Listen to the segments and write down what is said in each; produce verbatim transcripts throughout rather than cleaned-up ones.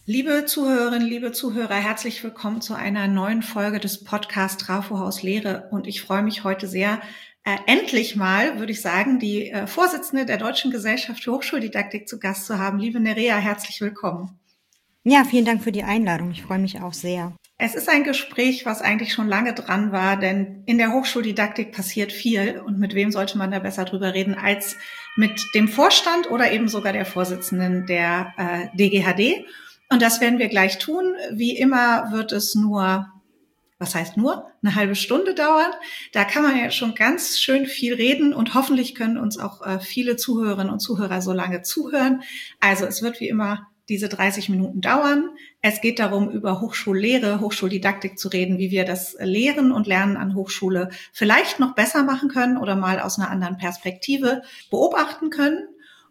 Liebe Zuhörerinnen, liebe Zuhörer, herzlich willkommen zu einer neuen Folge des Podcasts Trafohaus Lehre. Und ich freue mich heute sehr, äh, endlich mal, würde ich sagen, die äh, Vorsitzende der Deutschen Gesellschaft für Hochschuldidaktik zu Gast zu haben. Liebe Nerea, herzlich willkommen. Ja, vielen Dank für die Einladung. Ich freue mich auch sehr. Es ist ein Gespräch, was eigentlich schon lange dran war, denn in der Hochschuldidaktik passiert viel. Und mit wem sollte man da besser drüber reden als mit dem Vorstand oder eben sogar der Vorsitzenden der äh, D G H D. Und das werden wir gleich tun. Wie immer wird es nur, was heißt nur, eine halbe Stunde dauern. Da kann man ja schon ganz schön viel reden und hoffentlich können uns auch äh, viele Zuhörerinnen und Zuhörer so lange zuhören. Also es wird wie immer diese dreißig Minuten dauern. Es geht darum, über Hochschullehre, Hochschuldidaktik zu reden, wie wir das Lehren und Lernen an Hochschule vielleicht noch besser machen können oder mal aus einer anderen Perspektive beobachten können.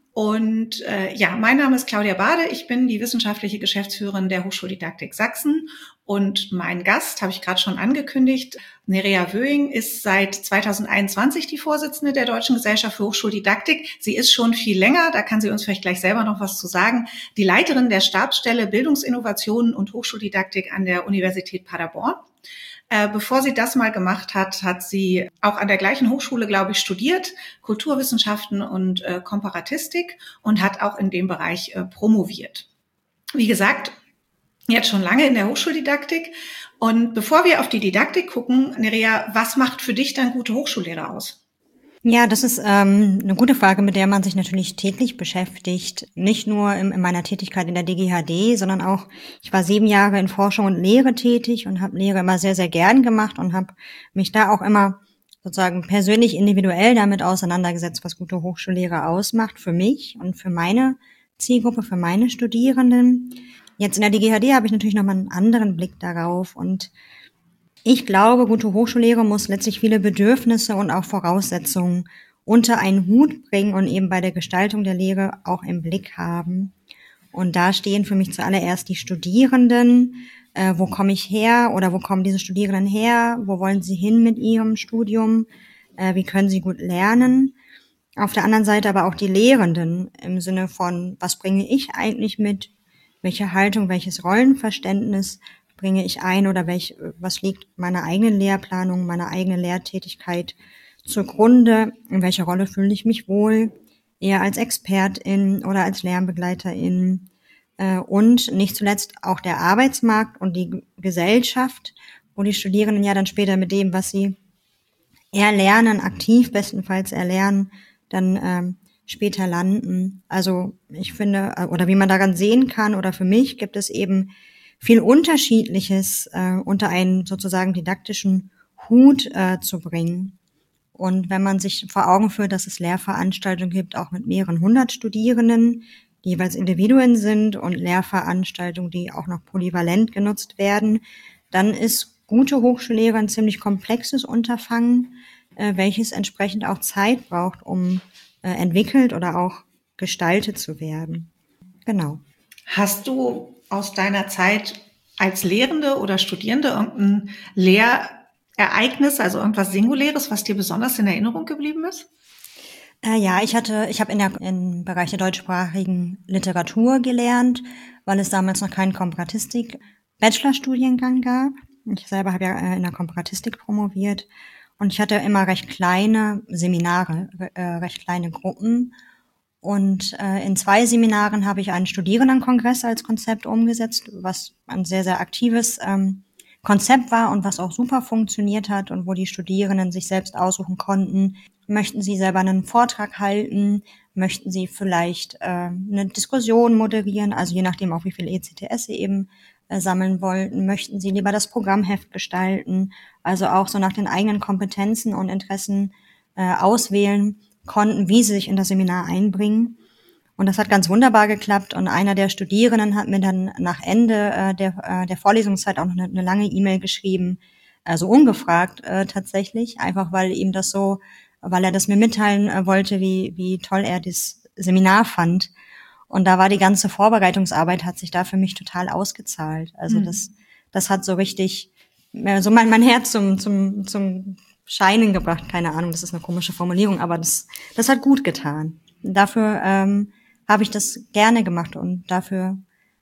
Und äh, ja, mein Name ist Claudia Bade, ich bin die wissenschaftliche Geschäftsführerin der Hochschuldidaktik Sachsen und mein Gast, habe ich gerade schon angekündigt, Nerea Wöing ist seit zweitausendeinundzwanzig die Vorsitzende der Deutschen Gesellschaft für Hochschuldidaktik. Sie ist schon viel länger, da kann sie uns vielleicht gleich selber noch was zu sagen, die Leiterin der Stabsstelle Bildungsinnovationen und Hochschuldidaktik an der Universität Paderborn. Äh, bevor sie das mal gemacht hat, hat sie auch an der gleichen Hochschule, glaube ich, studiert, Kulturwissenschaften und äh, Komparatistik und hat auch in dem Bereich äh, promoviert. Wie gesagt, jetzt schon lange in der Hochschuldidaktik. Und bevor wir auf die Didaktik gucken, Nerea, was macht für dich dann gute Hochschullehre aus? Ja, das ist ähm, eine gute Frage, mit der man sich natürlich täglich beschäftigt. Nicht nur in, in meiner Tätigkeit in der D G H D, sondern auch, ich war sieben Jahre in Forschung und Lehre tätig und habe Lehre immer sehr, sehr gern gemacht und habe mich da auch immer sozusagen persönlich individuell damit auseinandergesetzt, was gute Hochschullehre ausmacht für mich und für meine Zielgruppe, für meine Studierenden. Jetzt in der D G H D habe ich natürlich nochmal einen anderen Blick darauf und ich glaube, gute Hochschullehre muss letztlich viele Bedürfnisse und auch Voraussetzungen unter einen Hut bringen und eben bei der Gestaltung der Lehre auch im Blick haben. Und da stehen für mich zuallererst die Studierenden. Äh, wo komme ich her oder wo kommen diese Studierenden her? Wo wollen sie hin mit ihrem Studium? Äh, wie können sie gut lernen? Auf der anderen Seite aber auch die Lehrenden im Sinne von, was bringe ich eigentlich mit? Welche Haltung, welches Rollenverständnis bringe ich ein oder welch, was liegt meiner eigenen Lehrplanung, meiner eigenen Lehrtätigkeit zugrunde? In welcher Rolle fühle ich mich wohl? Eher als Expertin oder als Lernbegleiterin? Und nicht zuletzt auch der Arbeitsmarkt und die Gesellschaft, wo die Studierenden ja dann später mit dem, was sie erlernen, aktiv bestenfalls erlernen, dann ähm, später landen. Also ich finde, oder wie man daran sehen kann, oder für mich gibt es eben viel Unterschiedliches äh, unter einen sozusagen didaktischen Hut äh, zu bringen. Und wenn man sich vor Augen führt, dass es Lehrveranstaltungen gibt, auch mit mehreren hundert Studierenden, die jeweils Individuen sind und Lehrveranstaltungen, die auch noch polyvalent genutzt werden, dann ist gute Hochschullehre ein ziemlich komplexes Unterfangen, äh, welches entsprechend auch Zeit braucht, um äh, entwickelt oder auch gestaltet zu werden. Genau. Hast du aus deiner Zeit als Lehrende oder Studierende irgendein Lehrereignis, also irgendwas Singuläres, was dir besonders in Erinnerung geblieben ist? Äh, ja, ich hatte, ich habe in der im Bereich der deutschsprachigen Literatur gelernt, weil es damals noch keinen Komparatistik-Bachelorstudiengang gab. Ich selber habe ja äh, in der Komparatistik promoviert und ich hatte immer recht kleine Seminare, äh, recht kleine Gruppen. Und äh, in zwei Seminaren habe ich einen Studierendenkongress als Konzept umgesetzt, was ein sehr, sehr aktives ähm, Konzept war und was auch super funktioniert hat und wo die Studierenden sich selbst aussuchen konnten, möchten sie selber einen Vortrag halten, möchten sie vielleicht äh, eine Diskussion moderieren, also je nachdem auch wie viel E C T S sie eben äh, sammeln wollten, möchten sie lieber das Programmheft gestalten, also auch so nach den eigenen Kompetenzen und Interessen äh, auswählen konnten, wie sie sich in das Seminar einbringen. Und das hat ganz wunderbar geklappt. Und einer der Studierenden hat mir dann nach Ende äh, der, äh, der Vorlesungszeit auch noch eine, eine lange E-Mail geschrieben, also ungefragt äh, tatsächlich, einfach weil ihm das so, weil er das mir mitteilen äh, wollte, wie wie toll er das Seminar fand. Und da war die ganze Vorbereitungsarbeit, hat sich da für mich total ausgezahlt. Also mhm. das das hat so richtig äh, so mein mein Herz zum zum zum Scheinen gebracht. Keine Ahnung, das ist eine komische Formulierung, aber das das hat gut getan. Dafür ähm, habe ich das gerne gemacht und dafür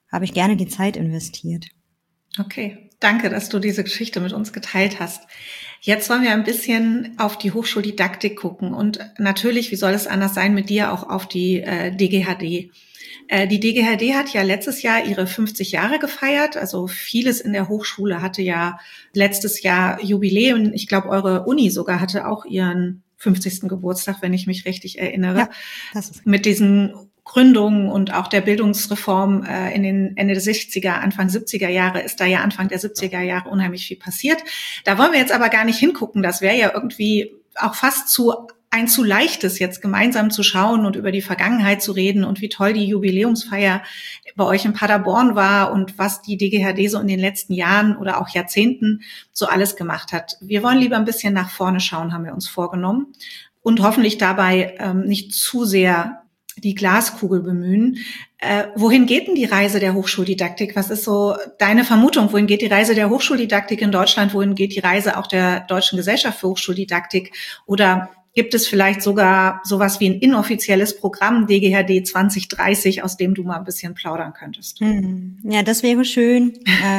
habe ich gerne die Zeit investiert. Okay, danke, dass du diese Geschichte mit uns geteilt hast. Jetzt wollen wir ein bisschen auf die Hochschuldidaktik gucken und natürlich, wie soll es anders sein, mit dir auch auf die äh, D G H D. Äh, die D G H D hat ja letztes Jahr ihre fünfzig Jahre gefeiert, also vieles in der Hochschule hatte ja letztes Jahr Jubiläum. Ich glaube, eure Uni sogar hatte auch ihren fünfzigsten Geburtstag, wenn ich mich richtig erinnere, ja, das ist mit diesen Gründung und auch der Bildungsreform äh, in den Ende der sechziger, Anfang siebziger Jahre ist da ja Anfang der siebziger Jahre unheimlich viel passiert. Da wollen wir jetzt aber gar nicht hingucken. Das wäre ja irgendwie auch fast zu ein zu leichtes, jetzt gemeinsam zu schauen und über die Vergangenheit zu reden und wie toll die Jubiläumsfeier bei euch in Paderborn war und was die D G H D so in den letzten Jahren oder auch Jahrzehnten so alles gemacht hat. Wir wollen lieber ein bisschen nach vorne schauen, haben wir uns vorgenommen und hoffentlich dabei ähm, nicht zu sehr die Glaskugel bemühen. Äh, wohin geht denn die Reise der Hochschuldidaktik? Was ist so deine Vermutung? Wohin geht die Reise der Hochschuldidaktik in Deutschland? Wohin geht die Reise auch der Deutschen Gesellschaft für Hochschuldidaktik? Oder gibt es vielleicht sogar sowas wie ein inoffizielles Programm D G H D zwanzig dreißig, aus dem du mal ein bisschen plaudern könntest? Ja, das wäre schön.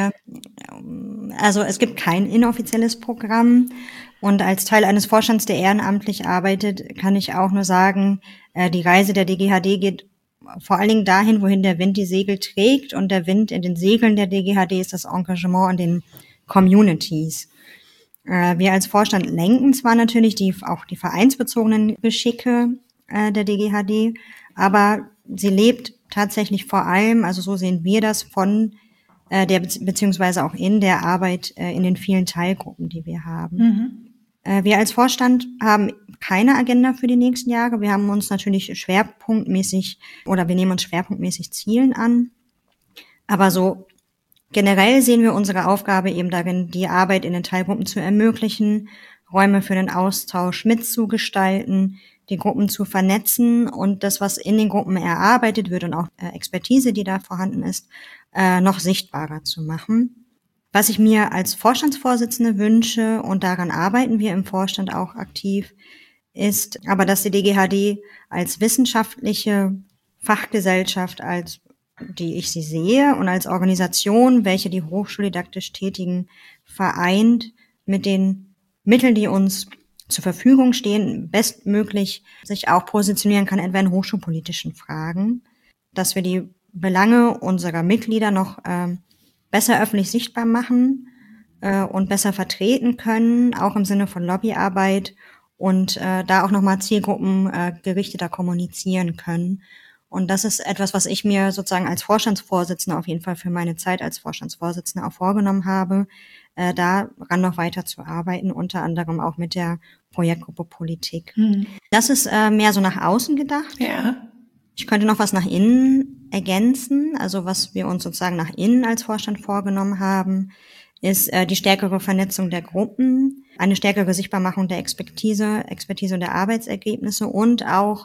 Also es gibt kein inoffizielles Programm. Und als Teil eines Vorstands, der ehrenamtlich arbeitet, kann ich auch nur sagen, die Reise der D G H D geht vor allen Dingen dahin, wohin der Wind die Segel trägt. Und der Wind in den Segeln der D G H D ist das Engagement in den Communities. Wir als Vorstand lenken zwar natürlich die, auch die vereinsbezogenen Geschicke der D G H D, aber sie lebt tatsächlich vor allem, also so sehen wir das, von der beziehungsweise auch in der Arbeit in den vielen Teilgruppen, die wir haben. Mhm. Wir als Vorstand haben keine Agenda für die nächsten Jahre. Wir haben uns natürlich schwerpunktmäßig oder wir nehmen uns schwerpunktmäßig Zielen an. Aber so generell sehen wir unsere Aufgabe eben darin, die Arbeit in den Teilgruppen zu ermöglichen, Räume für den Austausch mitzugestalten, die Gruppen zu vernetzen und das, was in den Gruppen erarbeitet wird und auch Expertise, die da vorhanden ist, noch sichtbarer zu machen. Was ich mir als Vorstandsvorsitzende wünsche, und daran arbeiten wir im Vorstand auch aktiv, ist aber, dass die D G H D als wissenschaftliche Fachgesellschaft, als die ich sie sehe, und als Organisation, welche die hochschuldidaktisch Tätigen vereint, mit den Mitteln, die uns zur Verfügung stehen, bestmöglich sich auch positionieren kann, etwa in hochschulpolitischen Fragen, dass wir die Belange unserer Mitglieder noch äh, besser öffentlich sichtbar machen äh, und besser vertreten können, auch im Sinne von Lobbyarbeit und äh, da auch nochmal Zielgruppen äh, gerichteter kommunizieren können. Und das ist etwas, was ich mir sozusagen als Vorstandsvorsitzende auf jeden Fall für meine Zeit als Vorstandsvorsitzende auch vorgenommen habe, äh, daran noch weiter zu arbeiten, unter anderem auch mit der Projektgruppe Politik. Hm. Das ist äh, mehr so nach außen gedacht. Ja. Ich könnte noch was nach innen ergänzen. Also was wir uns sozusagen nach innen als Vorstand vorgenommen haben, ist äh, die stärkere Vernetzung der Gruppen, eine stärkere Sichtbarmachung der Expertise, Expertise und der Arbeitsergebnisse und auch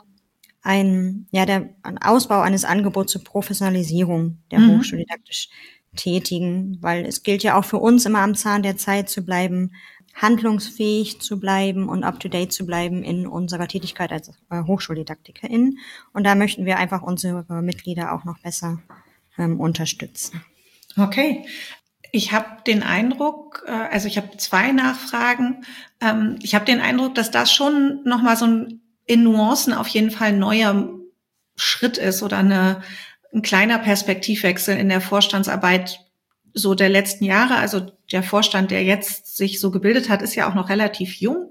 ein, ja, der ein Ausbau eines Angebots zur Professionalisierung der mhm. hochschuldidaktisch Tätigen, weil es gilt ja auch für uns immer am Zahn der Zeit zu bleiben, handlungsfähig zu bleiben und up-to-date zu bleiben in unserer Tätigkeit als äh, Hochschuldidaktikerin. Und da möchten wir einfach unsere Mitglieder auch noch besser ähm, unterstützen. Okay. Ich habe den Eindruck, äh, also ich habe zwei Nachfragen. Ähm, ich habe den Eindruck, dass das schon nochmal so ein in Nuancen auf jeden Fall ein neuer Schritt ist oder eine, ein kleiner Perspektivwechsel in der Vorstandsarbeit so der letzten Jahre. Also der Vorstand, der jetzt sich so gebildet hat, ist ja auch noch relativ jung.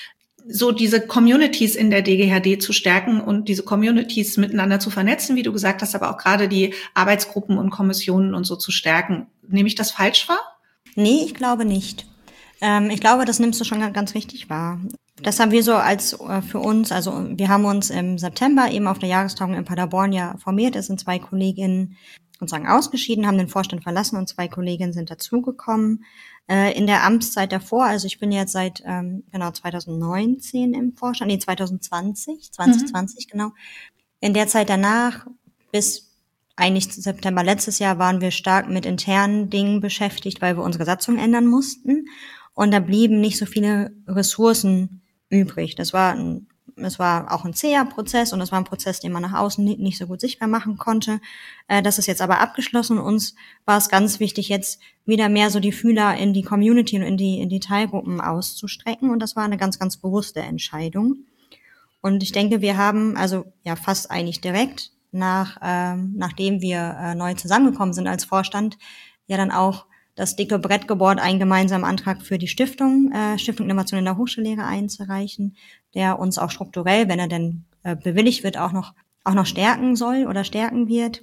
So diese Communities in der D G H D zu stärken und diese Communities miteinander zu vernetzen, wie du gesagt hast, aber auch gerade die Arbeitsgruppen und Kommissionen und so zu stärken. Nehme ich das falsch wahr? Nee, ich glaube nicht. Ähm, ich glaube, das nimmst du schon ganz richtig wahr. Das haben wir so als äh, für uns, also wir haben uns im September eben auf der Jahrestagung in Paderborn ja formiert. Es sind zwei Kolleginnen sozusagen ausgeschieden, haben den Vorstand verlassen und zwei Kolleginnen sind dazugekommen. Äh, in der Amtszeit davor, also ich bin jetzt seit ähm, genau zwanzig neunzehn im Vorstand, nee zwanzig zwanzig, zwanzig zwanzig mhm. genau. In der Zeit danach bis eigentlich September letztes Jahr waren wir stark mit internen Dingen beschäftigt, weil wir unsere Satzung ändern mussten und da blieben nicht so viele Ressourcen übrig. Das war ein es war auch ein zäher Prozess und es war ein Prozess, den man nach außen nicht, nicht so gut sichtbar machen konnte. Äh, das ist jetzt aber abgeschlossen und uns war es ganz wichtig, jetzt wieder mehr so die Fühler in die Community und in die, in die Teilgruppen auszustrecken und das war eine ganz, ganz bewusste Entscheidung. Und ich denke, wir haben also ja fast eigentlich direkt nach, ähm, nachdem wir äh, neu zusammengekommen sind als Vorstand, ja dann auch das dicke Brett gebohrt, einen gemeinsamen Antrag für die Stiftung, äh, Stiftung Innovation in der Hochschullehre einzureichen, der uns auch strukturell, wenn er denn äh, bewilligt wird, auch noch auch noch stärken soll oder stärken wird.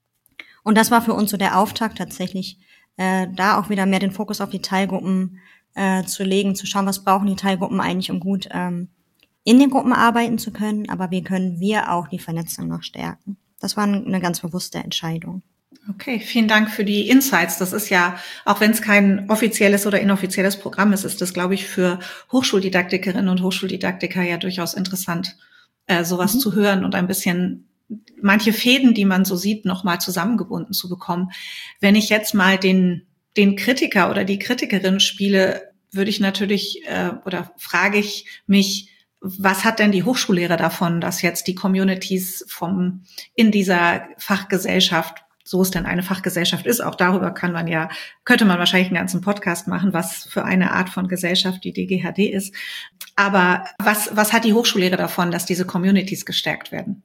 Und das war für uns so der Auftakt tatsächlich, äh, da auch wieder mehr den Fokus auf die Teilgruppen äh, zu legen, zu schauen, was brauchen die Teilgruppen eigentlich, um gut ähm, in den Gruppen arbeiten zu können, aber wie können wir auch die Vernetzung noch stärken. Das war eine ganz bewusste Entscheidung. Okay, vielen Dank für die Insights. Das ist ja, auch wenn es kein offizielles oder inoffizielles Programm ist, ist das, glaube ich, für Hochschuldidaktikerinnen und Hochschuldidaktiker ja durchaus interessant, äh, sowas mhm. zu hören und ein bisschen manche Fäden, die man so sieht, nochmal zusammengebunden zu bekommen. Wenn ich jetzt mal den, den Kritiker oder die Kritikerin spiele, würde ich natürlich äh, oder frage ich mich, was hat denn die Hochschullehre davon, dass jetzt die Communities vom in dieser Fachgesellschaft, so es denn eine Fachgesellschaft ist, auch darüber kann man ja, könnte man wahrscheinlich einen ganzen Podcast machen, was für eine Art von Gesellschaft die D G H D ist. Aber was, was hat die Hochschullehre davon, dass diese Communities gestärkt werden?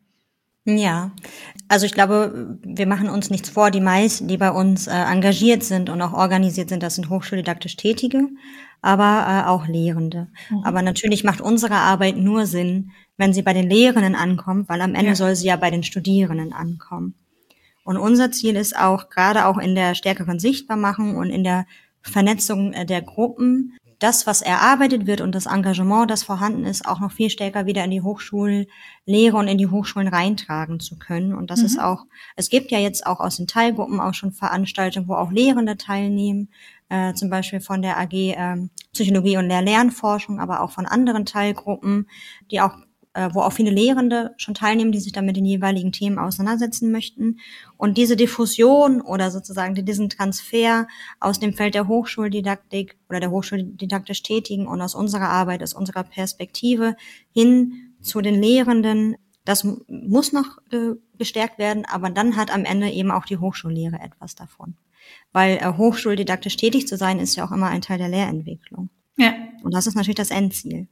Ja, also ich glaube, wir machen uns nichts vor. Die meisten, die bei uns äh, engagiert sind und auch organisiert sind, das sind hochschuldidaktisch Tätige, aber äh, auch Lehrende. Mhm. Aber natürlich macht unsere Arbeit nur Sinn, wenn sie bei den Lehrenden ankommt, weil am Ende ja. soll sie ja bei den Studierenden ankommen. Und unser Ziel ist auch, gerade auch in der stärkeren Sichtbarmachung und in der Vernetzung der Gruppen, das, was erarbeitet wird und das Engagement, das vorhanden ist, auch noch viel stärker wieder in die Hochschullehre und in die Hochschulen reintragen zu können. Und das mhm. ist auch, es gibt ja jetzt auch aus den Teilgruppen auch schon Veranstaltungen, wo auch Lehrende teilnehmen, äh, zum Beispiel von der A G äh, Psychologie und Lehr-Lernforschung, aber auch von anderen Teilgruppen, die auch wo auch viele Lehrende schon teilnehmen, die sich dann mit den jeweiligen Themen auseinandersetzen möchten. Und diese Diffusion oder sozusagen diesen Transfer aus dem Feld der Hochschuldidaktik oder der hochschuldidaktisch Tätigen und aus unserer Arbeit, aus unserer Perspektive hin zu den Lehrenden, das muss noch äh, gestärkt werden, aber dann hat am Ende eben auch die Hochschullehre etwas davon. Weil äh, hochschuldidaktisch tätig zu sein, ist ja auch immer ein Teil der Lehrentwicklung. Ja. Und das ist natürlich das Endziel.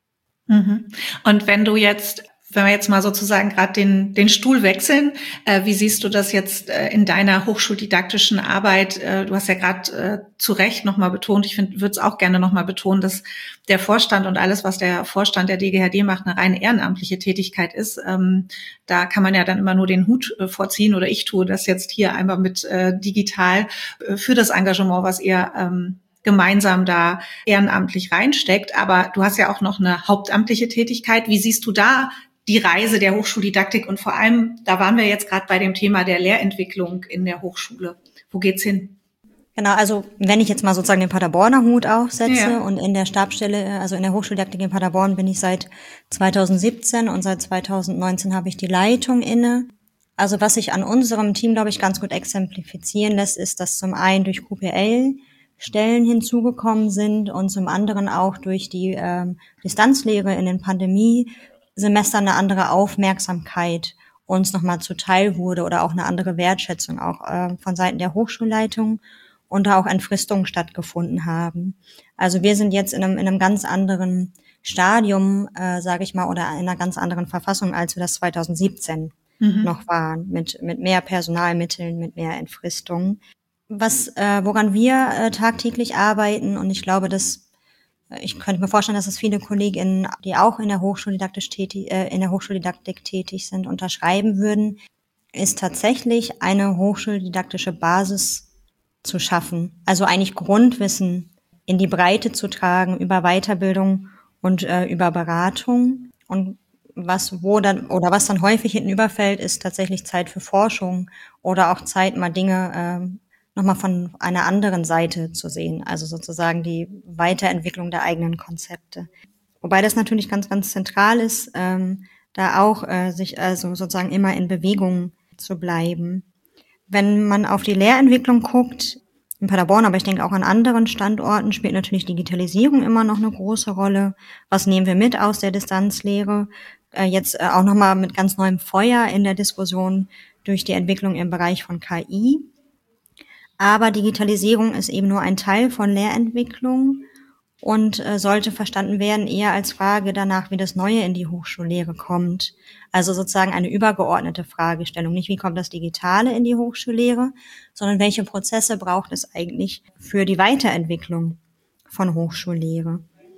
Mhm. Und wenn du jetzt, wenn wir jetzt mal sozusagen gerade den den Stuhl wechseln, äh, wie siehst du das jetzt äh, in deiner hochschuldidaktischen Arbeit? Äh, du hast ja gerade äh, zu Recht nochmal betont, ich finde, würde es auch gerne nochmal betonen, dass der Vorstand und alles, was der Vorstand der D G H D macht, eine rein ehrenamtliche Tätigkeit ist. Ähm, da kann man ja dann immer nur den Hut äh, vorziehen oder ich tue das jetzt hier einmal mit äh, digital äh, für das Engagement, was ihr ähm, gemeinsam da ehrenamtlich reinsteckt. Aber du hast ja auch noch eine hauptamtliche Tätigkeit. Wie siehst du da die Reise der Hochschuldidaktik? Und vor allem, da waren wir jetzt gerade bei dem Thema der Lehrentwicklung in der Hochschule. Wo geht's hin? Genau, also wenn ich jetzt mal sozusagen den Paderborner Hut aufsetze ja. und in der Stabsstelle, also in der Hochschuldidaktik in Paderborn bin ich seit zweitausendsiebzehn und seit zweitausendneunzehn habe ich die Leitung inne. Also was sich an unserem Team, glaube ich, ganz gut exemplifizieren lässt, ist, dass zum einen durch Q P L Stellen hinzugekommen sind und zum anderen auch durch die ähm, Distanzlehre in den Pandemiesemestern eine andere Aufmerksamkeit uns nochmal zuteil wurde oder auch eine andere Wertschätzung auch äh, von Seiten der Hochschulleitung und da auch Entfristungen stattgefunden haben. Also wir sind jetzt in einem, in einem ganz anderen Stadium, äh, sage ich mal, oder in einer ganz anderen Verfassung, als wir das zweitausendsiebzehn mhm. noch waren, mit mit mehr Personalmitteln, mit mehr Entfristungen. Was, äh, woran wir äh, tagtäglich arbeiten, und ich glaube, dass äh, ich könnte mir vorstellen, dass es viele KollegInnen, die auch in der Hochschuldidaktisch tätig, äh, in der Hochschuldidaktik tätig sind, unterschreiben würden, ist tatsächlich eine hochschuldidaktische Basis zu schaffen. Also eigentlich Grundwissen in die Breite zu tragen über Weiterbildung und äh, über Beratung. Und was wo dann oder was dann häufig hinten überfällt, ist tatsächlich Zeit für Forschung oder auch Zeit, mal Dinge äh, nochmal von einer anderen Seite zu sehen, also sozusagen die Weiterentwicklung der eigenen Konzepte. Wobei das natürlich ganz, ganz zentral ist, ähm, da auch äh, sich also sozusagen immer in Bewegung zu bleiben. Wenn man auf die Lehrentwicklung guckt, in Paderborn, aber ich denke auch an anderen Standorten spielt natürlich Digitalisierung immer noch eine große Rolle. Was nehmen wir mit aus der Distanzlehre? Äh, jetzt äh, auch nochmal mit ganz neuem Feuer in der Diskussion durch die Entwicklung im Bereich von K I. Aber Digitalisierung ist eben nur ein Teil von Lehrentwicklung und äh, sollte verstanden werden eher als Frage danach, wie das Neue in die Hochschullehre kommt. Also sozusagen eine übergeordnete Fragestellung. Nicht, wie kommt das Digitale in die Hochschullehre, sondern welche Prozesse braucht es eigentlich für die Weiterentwicklung von Hochschullehre.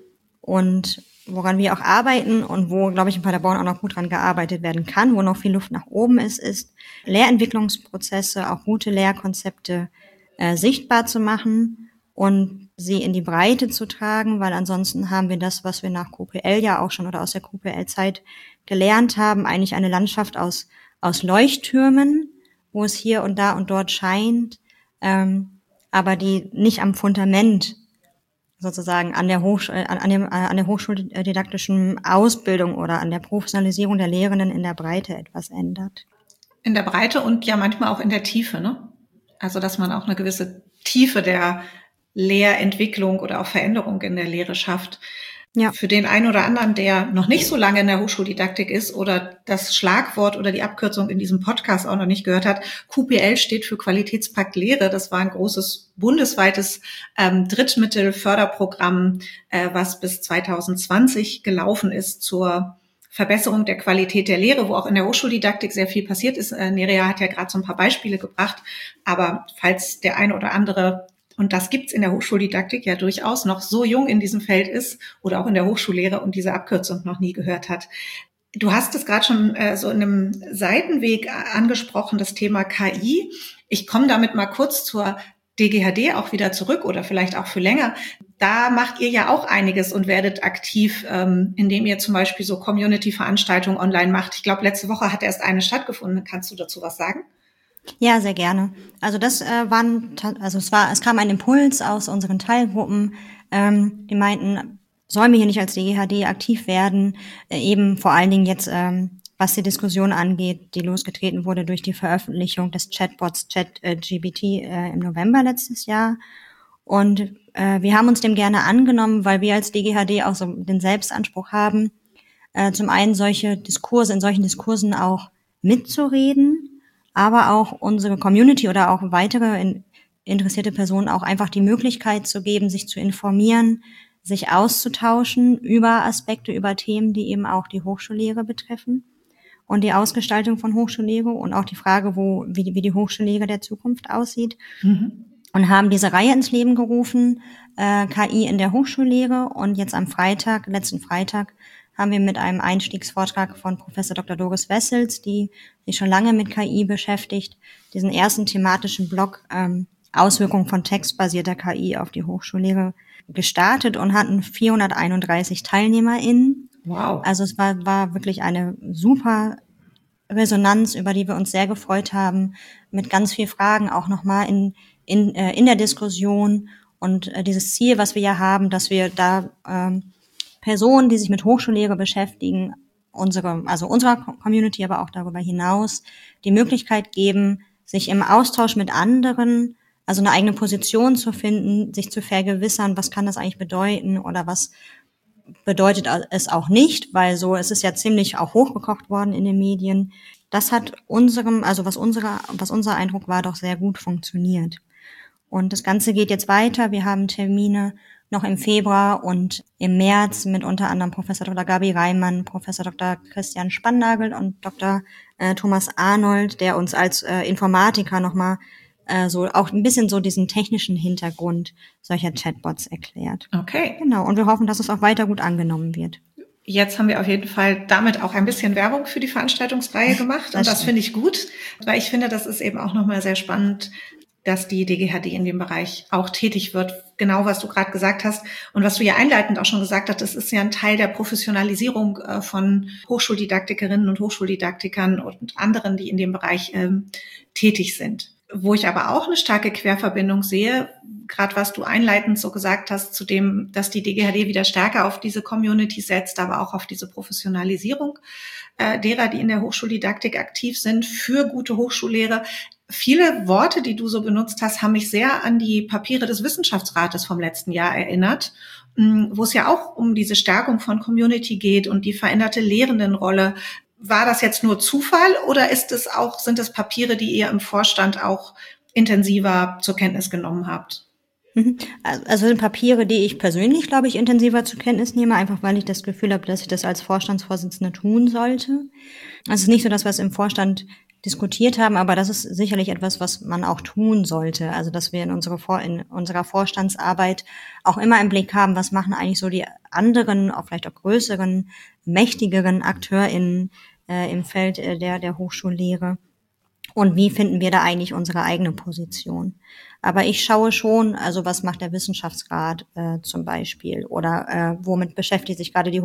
Und woran wir auch arbeiten und wo, glaube ich, in Paderborn auch noch gut dran gearbeitet werden kann, wo noch viel Luft nach oben ist, ist Lehrentwicklungsprozesse, auch gute Lehrkonzepte äh, sichtbar zu machen und sie in die Breite zu tragen, weil ansonsten haben wir das, was wir nach Q P L ja auch schon oder aus der Q P L-Zeit gelernt haben, eigentlich eine Landschaft aus aus Leuchttürmen, wo es hier und da und dort scheint, ähm, aber die nicht am Fundament sozusagen an der, Hochsch- an, an, dem, an der hochschuldidaktischen Ausbildung oder an der Professionalisierung der Lehrenden in der Breite etwas ändert. In der Breite und ja manchmal auch in der Tiefe, ne? Also dass man auch eine gewisse Tiefe der Lehrentwicklung oder auch Veränderung in der Lehre schafft. Ja. Für den einen oder anderen, der noch nicht so lange in der Hochschuldidaktik ist oder das Schlagwort oder die Abkürzung in diesem Podcast auch noch nicht gehört hat, Q P L steht für Qualitätspakt Lehre. Das war ein großes bundesweites ähm, Drittmittelförderprogramm, äh, was bis zwanzig zwanzig gelaufen ist zur Verbesserung der Qualität der Lehre, wo auch in der Hochschuldidaktik sehr viel passiert ist. Äh, Nerea hat ja gerade so ein paar Beispiele gebracht, aber falls der eine oder andere, und das gibt's in der Hochschuldidaktik ja durchaus, noch so jung in diesem Feld ist oder auch in der Hochschullehre und diese Abkürzung noch nie gehört hat. Du hast es gerade schon äh, so in einem Seitenweg angesprochen, das Thema K I. Ich komme damit mal kurz zur D G H D auch wieder zurück oder vielleicht auch für länger. Da macht ihr ja auch einiges und werdet aktiv, ähm, indem ihr zum Beispiel so Community-Veranstaltungen online macht. Ich glaube, letzte Woche hat erst eine stattgefunden. Kannst du dazu was sagen? Ja, sehr gerne. Also das äh, waren, also es war, es kam ein Impuls aus unseren Teilgruppen, ähm, die meinten, sollen wir hier nicht als D G H D aktiv werden, äh, eben vor allen Dingen jetzt, ähm, was die Diskussion angeht, die losgetreten wurde durch die Veröffentlichung des Chatbots ChatGPT äh, im November letztes Jahr. Und äh, wir haben uns dem gerne angenommen, weil wir als D G H D auch so den Selbstanspruch haben, äh, zum einen solche Diskurse, in solchen Diskursen auch mitzureden, aber auch unsere Community oder auch weitere in, interessierte Personen auch einfach die Möglichkeit zu geben, sich zu informieren, sich auszutauschen über Aspekte, über Themen, die eben auch die Hochschullehre betreffen und die Ausgestaltung von Hochschullehre und auch die Frage, wo wie die, wie die Hochschullehre der Zukunft aussieht. Mhm. Und haben diese Reihe ins Leben gerufen, äh, K I in der Hochschullehre. Und jetzt am Freitag, letzten Freitag, haben wir mit einem Einstiegsvortrag von Professor Doktor Doris Wessels, die sich schon lange mit K I beschäftigt, diesen ersten thematischen Block ähm, Auswirkungen von textbasierter K I auf die Hochschullehre gestartet und hatten vierhunderteinunddreißig TeilnehmerInnen. Wow. Also es war, war wirklich eine super Resonanz, über die wir uns sehr gefreut haben, mit ganz viel Fragen auch nochmal in, in, äh, in der Diskussion und äh, dieses Ziel, was wir ja haben, dass wir da ähm, Personen, die sich mit Hochschullehre beschäftigen, unsere, also unserer Community, aber auch darüber hinaus, die Möglichkeit geben, sich im Austausch mit anderen, also eine eigene Position zu finden, sich zu vergewissern, was kann das eigentlich bedeuten oder was bedeutet es auch nicht, weil so, es ist ja ziemlich auch hochgekocht worden in den Medien. Das hat unserem, also was unsere, was unser Eindruck war, doch sehr gut funktioniert. Und das Ganze geht jetzt weiter. Wir haben Termine noch im Februar und im März mit unter anderem Professor Doktor Gabi Reimann, Professor Doktor Christian Spannagel und Doktor äh, Thomas Arnold, der uns als äh, Informatiker nochmal äh, so auch ein bisschen so diesen technischen Hintergrund solcher Chatbots erklärt. Okay. Genau. Und wir hoffen, dass es auch weiter gut angenommen wird. Jetzt haben wir auf jeden Fall damit auch ein bisschen Werbung für die Veranstaltungsreihe gemacht. Das und das finde ich gut, weil ich finde, das ist eben auch nochmal sehr spannend, dass die D G H D in dem Bereich auch tätig wird. Genau, was du gerade gesagt hast und was du ja einleitend auch schon gesagt hast, das ist ja ein Teil der Professionalisierung äh, von Hochschuldidaktikerinnen und Hochschuldidaktikern und anderen, die in dem Bereich ähm, tätig sind. Wo ich aber auch eine starke Querverbindung sehe, gerade was du einleitend so gesagt hast, zu dem, dass die D G H D wieder stärker auf diese Community setzt, aber auch auf diese Professionalisierung äh, derer, die in der Hochschuldidaktik aktiv sind, für gute Hochschullehre. Viele Worte, die du so benutzt hast, haben mich sehr an die Papiere des Wissenschaftsrates vom letzten Jahr erinnert, wo es ja auch um diese Stärkung von Community geht und die veränderte Lehrendenrolle. War das jetzt nur Zufall oder ist es auch, sind es Papiere, die ihr im Vorstand auch intensiver zur Kenntnis genommen habt? Also sind Papiere, die ich persönlich, glaube ich, intensiver zur Kenntnis nehme, einfach weil ich das Gefühl habe, dass ich das als Vorstandsvorsitzende tun sollte. Also es ist nicht so, dass wir es im Vorstand diskutiert haben, aber das ist sicherlich etwas, was man auch tun sollte. Also dass wir in, unsere Vor- in unserer Vorstandsarbeit auch immer im Blick haben, was machen eigentlich so die anderen, auch vielleicht auch größeren, mächtigeren AkteurInnen äh, im Feld äh, der, der Hochschullehre. Und wie finden wir da eigentlich unsere eigene Position? Aber ich schaue schon, also was macht der Wissenschaftsrat äh, zum Beispiel oder äh, womit beschäftigt sich gerade die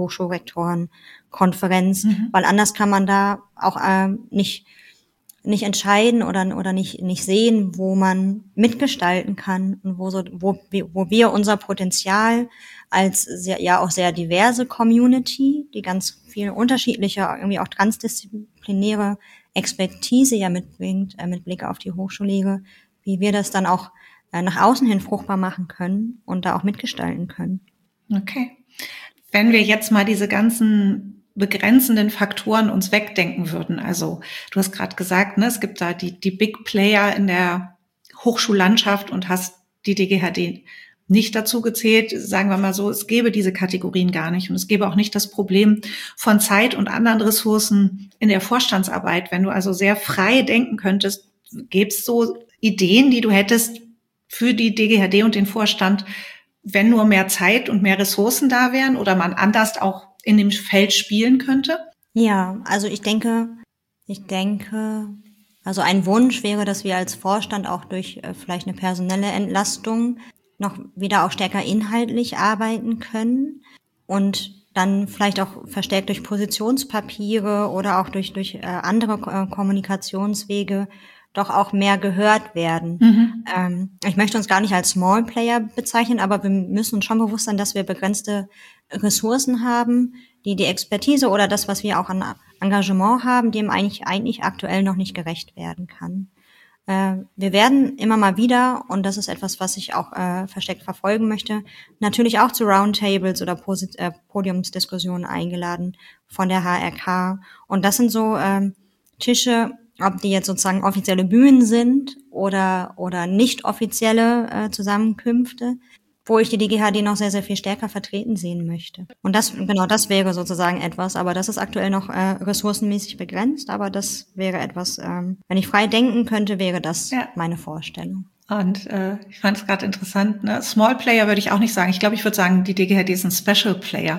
Hochschulrektorenkonferenz? Mhm. Weil anders kann man da auch äh, nicht nicht entscheiden oder oder nicht nicht sehen, wo man mitgestalten kann und wo so wo wo wir unser Potenzial als sehr, ja auch sehr diverse Community, die ganz viel unterschiedliche, irgendwie auch transdisziplinäre Expertise ja mitbringt, äh, mit Blick auf die Hochschullehre, wie wir das dann auch äh, nach außen hin fruchtbar machen können und da auch mitgestalten können. Okay. Wenn wir jetzt mal diese ganzen begrenzenden Faktoren uns wegdenken würden, also du hast gerade gesagt, ne, es gibt da die, die Big Player in der Hochschullandschaft und hast die D G H D nicht dazu gezählt, sagen wir mal so, es gäbe diese Kategorien gar nicht und es gäbe auch nicht das Problem von Zeit und anderen Ressourcen in der Vorstandsarbeit. Wenn du also sehr frei denken könntest, gäbe es so Ideen, die du hättest für die D G H D und den Vorstand, wenn nur mehr Zeit und mehr Ressourcen da wären oder man anders auch in dem Feld spielen könnte? Ja, also ich denke, ich denke, also ein Wunsch wäre, dass wir als Vorstand auch durch äh, vielleicht eine personelle Entlastung noch wieder auch stärker inhaltlich arbeiten können und dann vielleicht auch verstärkt durch Positionspapiere oder auch durch durch äh, andere äh, Kommunikationswege doch auch mehr gehört werden. Mhm. Ähm, ich möchte uns gar nicht als Small Player bezeichnen, aber wir müssen uns schon bewusst sein, dass wir begrenzte Ressourcen haben, die die Expertise oder das, was wir auch an Engagement haben, dem eigentlich eigentlich aktuell noch nicht gerecht werden kann. Äh, wir werden immer mal wieder, und das ist etwas, was ich auch äh, versteckt verfolgen möchte, natürlich auch zu Roundtables oder Posit- äh, Podiumsdiskussionen eingeladen von der H R K. Und das sind so äh, Tische, ob die jetzt sozusagen offizielle Bühnen sind oder oder nicht offizielle äh, Zusammenkünfte, wo ich die D G H D noch sehr, sehr viel stärker vertreten sehen möchte. Und das, genau, das wäre sozusagen etwas, aber das ist aktuell noch äh, ressourcenmäßig begrenzt, aber das wäre etwas, ähm, wenn ich frei denken könnte, wäre das ja meine Vorstellung. Und äh, ich fand es gerade interessant, ne? Small Player würde ich auch nicht sagen. Ich glaube, ich würde sagen, die D G H D ist ein Special Player.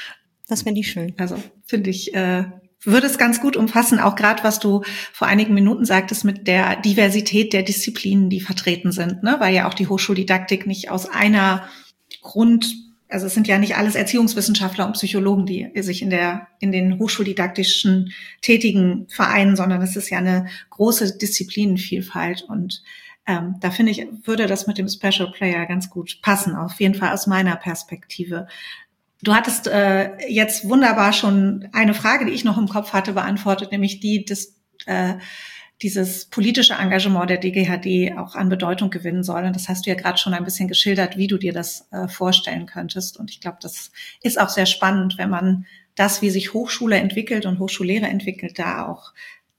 Das finde ich schön. Also finde ich, äh, würde es ganz gut umfassen, auch gerade was du vor einigen Minuten sagtest mit der Diversität der Disziplinen, die vertreten sind, ne? Weil ja auch die Hochschuldidaktik nicht aus einer Grund, also es sind ja nicht alles Erziehungswissenschaftler und Psychologen, die sich in der in den hochschuldidaktischen tätigen vereinen, sondern es ist ja eine große Disziplinenvielfalt und ähm, da finde ich, würde das mit dem Special Player ganz gut passen, auf jeden Fall aus meiner Perspektive. Du hattest äh, jetzt wunderbar schon eine Frage, die ich noch im Kopf hatte, beantwortet, nämlich die, dass äh, dieses politische Engagement der D G H D auch an Bedeutung gewinnen soll. Und das hast du ja gerade schon ein bisschen geschildert, wie du dir das äh, vorstellen könntest. Und ich glaube, das ist auch sehr spannend, wenn man das, wie sich Hochschule entwickelt und Hochschullehre entwickelt, da auch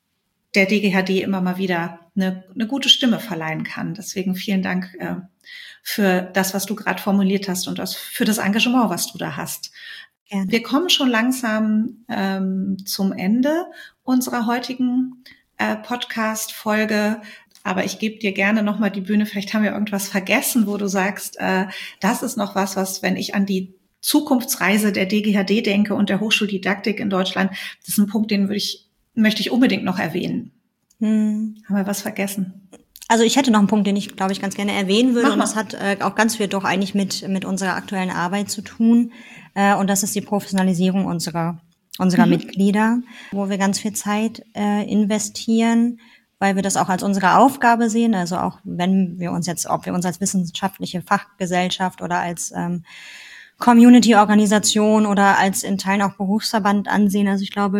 der D G H D immer mal wieder eine, eine gute Stimme verleihen kann. Deswegen vielen Dank äh, für das, was du gerade formuliert hast und das, für das Engagement, was du da hast. Gerne. Wir kommen schon langsam ähm, zum Ende unserer heutigen äh, Podcast-Folge, aber ich gebe dir gerne nochmal die Bühne. Vielleicht haben wir irgendwas vergessen, wo du sagst, äh, das ist noch was, was, wenn ich an die Zukunftsreise der D G H D denke und der Hochschuldidaktik in Deutschland, das ist ein Punkt, den würde ich, möchte ich unbedingt noch erwähnen. Hm. Haben wir was vergessen? Also ich hätte noch einen Punkt, den ich, glaube ich, ganz gerne erwähnen würde. Und das hat äh, auch ganz viel doch eigentlich mit mit unserer aktuellen Arbeit zu tun. Äh, und das ist die Professionalisierung unserer unserer mhm. Mitglieder, wo wir ganz viel Zeit äh, investieren, weil wir das auch als unsere Aufgabe sehen. Also auch wenn wir uns jetzt, ob wir uns als wissenschaftliche Fachgesellschaft oder als ähm, Community-Organisation oder als in Teilen auch Berufsverband ansehen. Also ich glaube,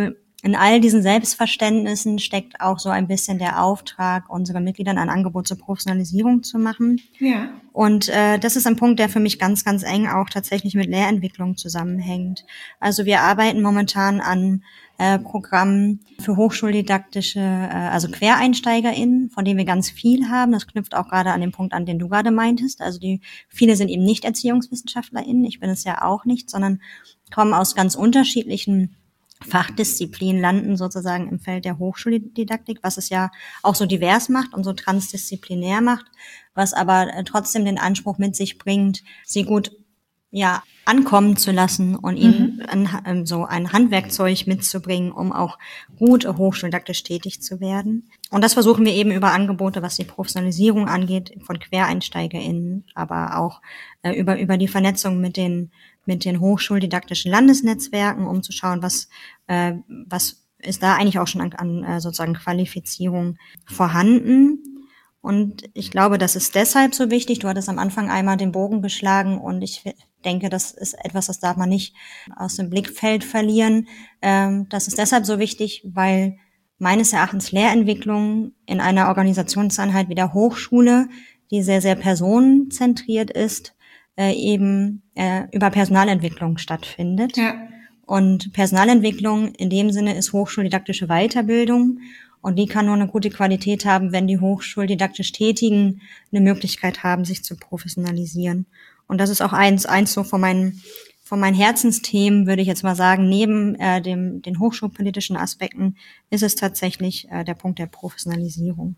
in all diesen Selbstverständnissen steckt auch so ein bisschen der Auftrag, unseren Mitgliedern ein Angebot zur Professionalisierung zu machen. Ja. Und äh, das ist ein Punkt, der für mich ganz, ganz eng auch tatsächlich mit Lehrentwicklung zusammenhängt. Also wir arbeiten momentan an äh, Programmen für hochschuldidaktische, äh, also QuereinsteigerInnen, von denen wir ganz viel haben. Das knüpft auch gerade an den Punkt an, den du gerade meintest. Also die viele sind eben nicht ErziehungswissenschaftlerInnen, ich bin es ja auch nicht, sondern kommen aus ganz unterschiedlichen Fachdisziplinen, landen sozusagen im Feld der Hochschuldidaktik, was es ja auch so divers macht und so transdisziplinär macht, was aber trotzdem den Anspruch mit sich bringt, sie gut ja ankommen zu lassen und ihnen mhm. ein, so ein Handwerkzeug mitzubringen, um auch gut hochschuldidaktisch tätig zu werden. Und das versuchen wir eben über Angebote, was die Professionalisierung angeht, von QuereinsteigerInnen, aber auch äh, über über die Vernetzung mit den mit den hochschuldidaktischen Landesnetzwerken, um zu schauen, was äh, was ist da eigentlich auch schon an, an äh, sozusagen Qualifizierung vorhanden. Und ich glaube, das ist deshalb so wichtig. Du hattest am Anfang einmal den Bogen geschlagen und ich denke, das ist etwas, das darf man nicht aus dem Blickfeld verlieren. Ähm, das ist deshalb so wichtig, weil meines Erachtens Lehrentwicklung in einer Organisationseinheit wie der Hochschule, die sehr, sehr personenzentriert ist, äh, eben äh, über Personalentwicklung stattfindet. Ja. Und Personalentwicklung in dem Sinne ist hochschuldidaktische Weiterbildung. Und die kann nur eine gute Qualität haben, wenn die hochschuldidaktisch Tätigen eine Möglichkeit haben, sich zu professionalisieren. Und das ist auch eins, eins so von meinen, von meinen Herzensthemen, würde ich jetzt mal sagen. Neben äh, dem, den hochschulpolitischen Aspekten ist es tatsächlich äh, der Punkt der Professionalisierung.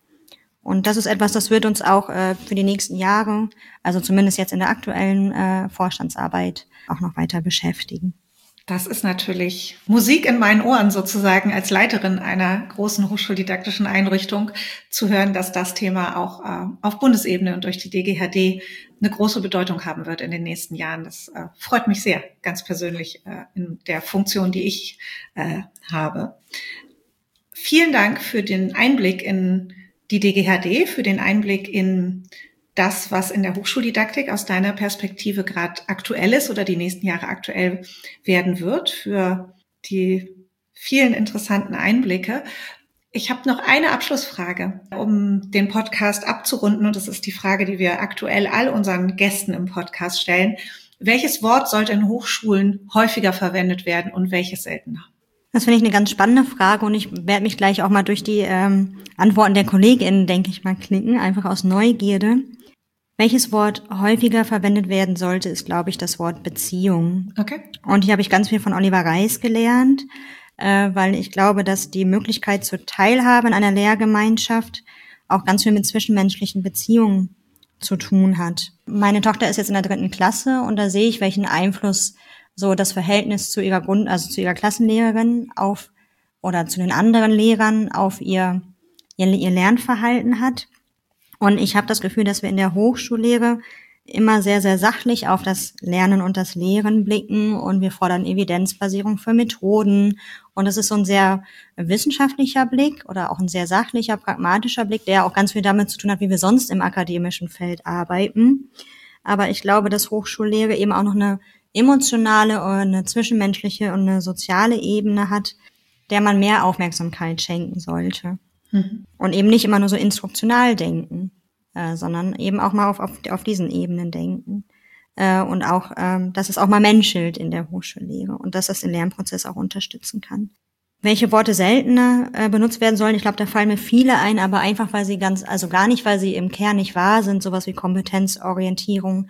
Und das ist etwas, das wird uns auch äh, für die nächsten Jahre, also zumindest jetzt in der aktuellen äh, Vorstandsarbeit, auch noch weiter beschäftigen. Das ist natürlich Musik in meinen Ohren sozusagen als Leiterin einer großen hochschuldidaktischen Einrichtung zu hören, dass das Thema auch äh, auf Bundesebene und durch die D G H D eine große Bedeutung haben wird in den nächsten Jahren. Das äh, freut mich sehr, ganz persönlich äh, in der Funktion, die ich äh, habe. Vielen Dank für den Einblick in die D G H D, für den Einblick in das, was in der Hochschuldidaktik aus deiner Perspektive gerade aktuell ist oder die nächsten Jahre aktuell werden wird, für die vielen interessanten Einblicke. Ich habe noch eine Abschlussfrage, um den Podcast abzurunden, und das ist die Frage, die wir aktuell all unseren Gästen im Podcast stellen. Welches Wort sollte in Hochschulen häufiger verwendet werden und welches seltener? Das finde ich eine ganz spannende Frage und ich werde mich gleich auch mal durch die ähm, Antworten der KollegInnen, denke ich mal, klicken, einfach aus Neugierde. Welches Wort häufiger verwendet werden sollte, ist, glaube ich, das Wort Beziehung. Okay. Und hier habe ich ganz viel von Oliver Reis gelernt, äh, weil ich glaube, dass die Möglichkeit zur Teilhabe in einer Lehrgemeinschaft auch ganz viel mit zwischenmenschlichen Beziehungen zu tun hat. Meine Tochter ist jetzt in der dritten Klasse und da sehe ich, welchen Einfluss so das Verhältnis zu ihrer Grund, also zu ihrer Klassenlehrerin auf oder zu den anderen Lehrern auf ihr ihr, ihr Lernverhalten hat. Und ich habe das Gefühl, dass wir in der Hochschullehre immer sehr, sehr sachlich auf das Lernen und das Lehren blicken und wir fordern Evidenzbasierung für Methoden. Und das ist so ein sehr wissenschaftlicher Blick oder auch ein sehr sachlicher, pragmatischer Blick, der auch ganz viel damit zu tun hat, wie wir sonst im akademischen Feld arbeiten. Aber ich glaube, dass Hochschullehre eben auch noch eine emotionale, eine zwischenmenschliche und eine soziale Ebene hat, der man mehr Aufmerksamkeit schenken sollte. Mhm. Und eben nicht immer nur so instruktional denken, äh, sondern eben auch mal auf, auf, auf diesen Ebenen denken. Äh, und auch, ähm, dass es auch mal menschelt in der Hochschullehre und dass das den Lernprozess auch unterstützen kann. Welche Worte seltener äh, benutzt werden sollen, ich glaube, da fallen mir viele ein, aber einfach, weil sie ganz, also gar nicht, weil sie im Kern nicht wahr sind, sowas wie Kompetenzorientierung,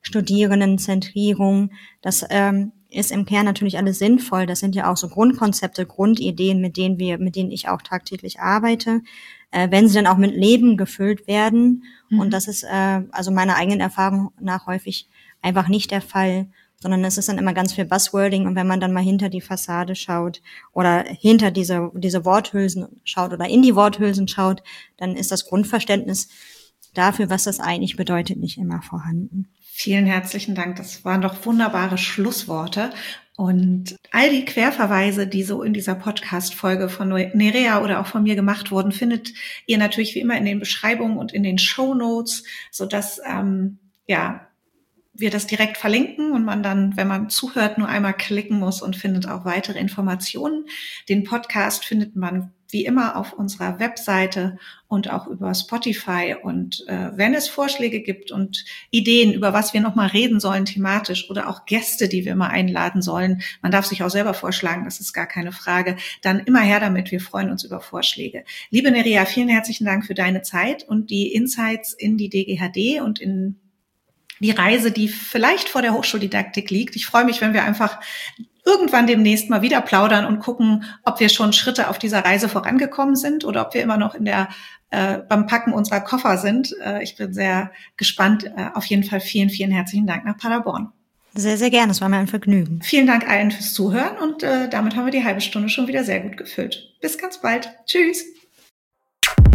Studierendenzentrierung, das ähm, ist im Kern natürlich alles sinnvoll. Das sind ja auch so Grundkonzepte, Grundideen, mit denen wir, mit denen ich auch tagtäglich arbeite, äh, wenn sie dann auch mit Leben gefüllt werden. Mhm. Und das ist äh, also meiner eigenen Erfahrung nach häufig einfach nicht der Fall, sondern es ist dann immer ganz viel Buzzwording. Und wenn man dann mal hinter die Fassade schaut oder hinter diese diese Worthülsen schaut oder in die Worthülsen schaut, dann ist das Grundverständnis dafür, was das eigentlich bedeutet, nicht immer vorhanden. Vielen herzlichen Dank. Das waren doch wunderbare Schlussworte. Und all die Querverweise, die so in dieser Podcast-Folge von Nerea oder auch von mir gemacht wurden, findet ihr natürlich wie immer in den Beschreibungen und in den Shownotes, sodass ähm, ja wir das direkt verlinken und man dann, wenn man zuhört, nur einmal klicken muss und findet auch weitere Informationen. Den Podcast findet man wie immer auf unserer Webseite und auch über Spotify. Und äh, wenn es Vorschläge gibt und Ideen, über was wir nochmal reden sollen thematisch oder auch Gäste, die wir mal einladen sollen, man darf sich auch selber vorschlagen, das ist gar keine Frage, dann immer her damit. Wir freuen uns über Vorschläge. Liebe Nerea, vielen herzlichen Dank für deine Zeit und die Insights in die D G H D und in die Reise, die vielleicht vor der Hochschuldidaktik liegt. Ich freue mich, wenn wir einfach irgendwann demnächst mal wieder plaudern und gucken, ob wir schon Schritte auf dieser Reise vorangekommen sind oder ob wir immer noch in der äh, beim Packen unserer Koffer sind. Äh, ich bin sehr gespannt. Äh, auf jeden Fall vielen, vielen herzlichen Dank nach Paderborn. Sehr, sehr gerne. Es war mir ein Vergnügen. Vielen Dank allen fürs Zuhören und äh, damit haben wir die halbe Stunde schon wieder sehr gut gefüllt. Bis ganz bald. Tschüss.